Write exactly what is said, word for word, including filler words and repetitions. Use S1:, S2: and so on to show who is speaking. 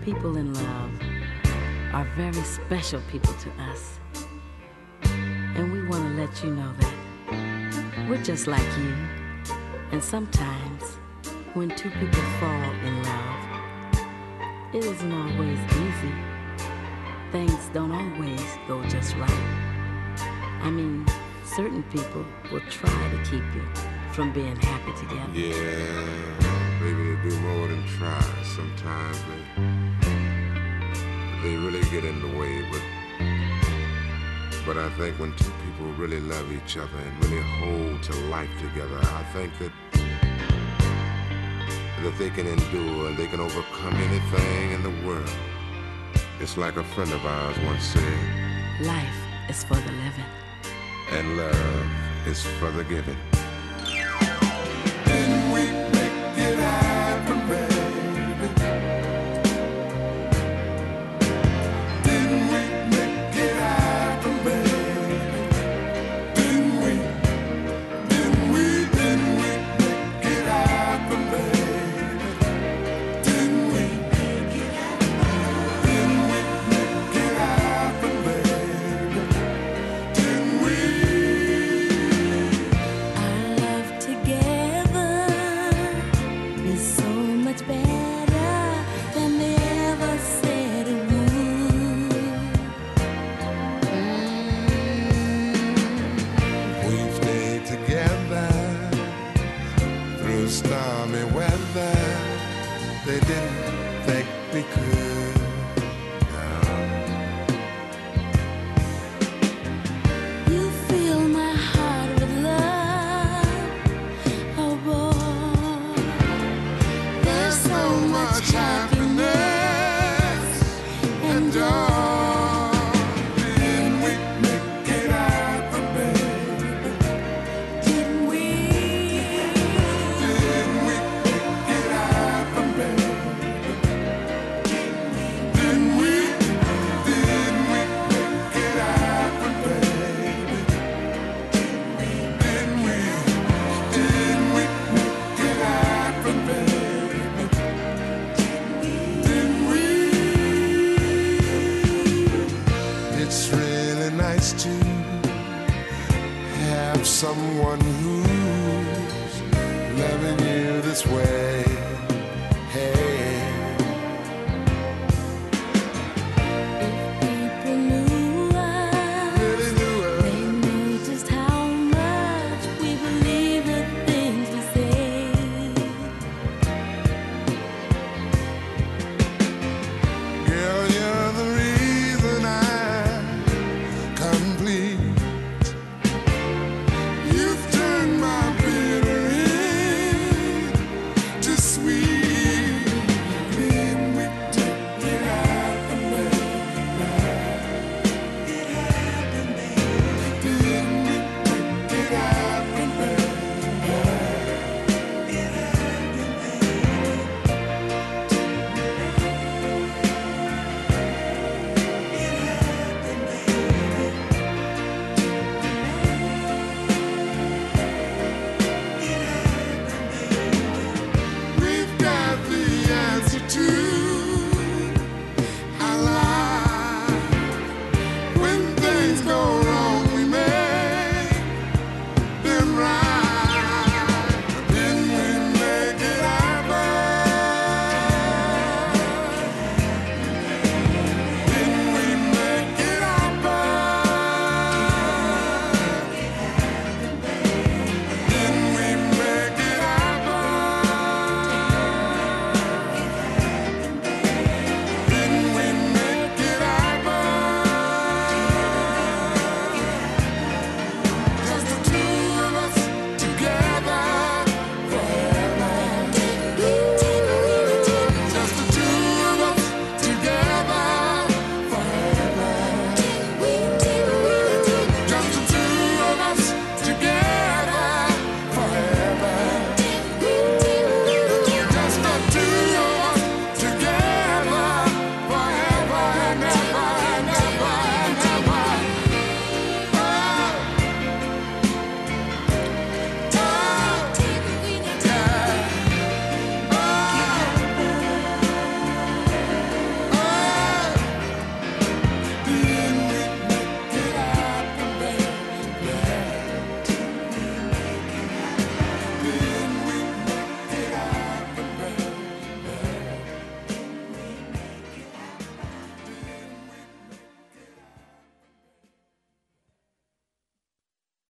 S1: people in love are very special people to us. And we want to let you know that we're just like you. And sometimes, when two people fall in love, it isn't always easy. Things don't always go just right. I mean, certain people will try to keep you from being happy together.
S2: Yeah, maybe they do more than try. Sometimes they, they really get in the way, but but I think when two people really love each other and really hold to life together, I think that that they can endure and they can overcome anything in the world. It's like a friend of ours once said,
S1: life is for the living,
S2: and love is for the giving.
S3: Didn't we make it happen, baby? Didn't we make it happen, baby? Didn't we? Didn't we? Didn't we make it happen, baby? Didn't we? Didn't we make it happen, baby? Didn't we?
S4: Our love together is so much better than they ever said it would.
S3: We've stayed together through stormy weather. They didn't think we could. No.
S4: You fill my heart with love, oh boy. There's so much happiness and joy.
S3: Didn't we make it happen, baby?
S4: Didn't we?
S3: Didn't we make it happen, baby? Didn't we? Didn't we make it happen, baby? Didn't we? Didn't we make it happen, baby? Didn't we? It's really nice to have someone